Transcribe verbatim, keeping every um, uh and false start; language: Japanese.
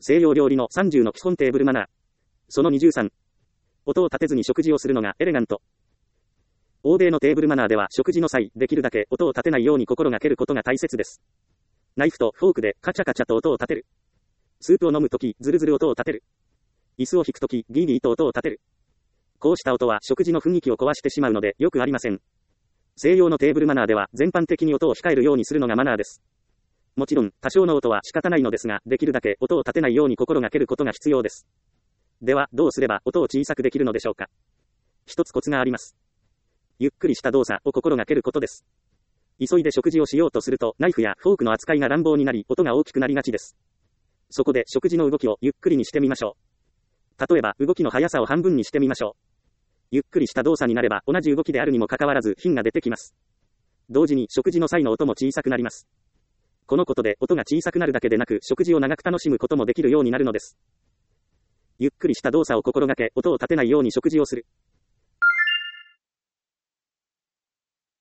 西洋料理のさんじゅうの基本テーブルマナー。そのにじゅうさん。音を立てずに食事をするのがエレガント。欧米のテーブルマナーでは食事の際、できるだけ音を立てないように心がけることが大切です。ナイフとフォークでカチャカチャと音を立てる。スープを飲むとき、ズルズル音を立てる。椅子を引くとき、ギーギーと音を立てる。こうした音は食事の雰囲気を壊してしまうのでよくありません。西洋のテーブルマナーでは全般的に音を控えるようにするのがマナーです。もちろん、多少の音は仕方ないのですが、できるだけ音を立てないように心がけることが必要です。では、どうすれば音を小さくできるのでしょうか。一つコツがあります。ゆっくりした動作を心がけることです。急いで食事をしようとすると、ナイフやフォークの扱いが乱暴になり、音が大きくなりがちです。そこで食事の動きをゆっくりにしてみましょう。例えば、動きの速さを半分にしてみましょう。ゆっくりした動作になれば、同じ動きであるにもかかわらず、品が出てきます。同時に食事の際の音も小さくなります。このことで音が小さくなるだけでなく、食事を長く楽しむこともできるようになるのです。ゆっくりした動作を心がけ、音を立てないように食事をする。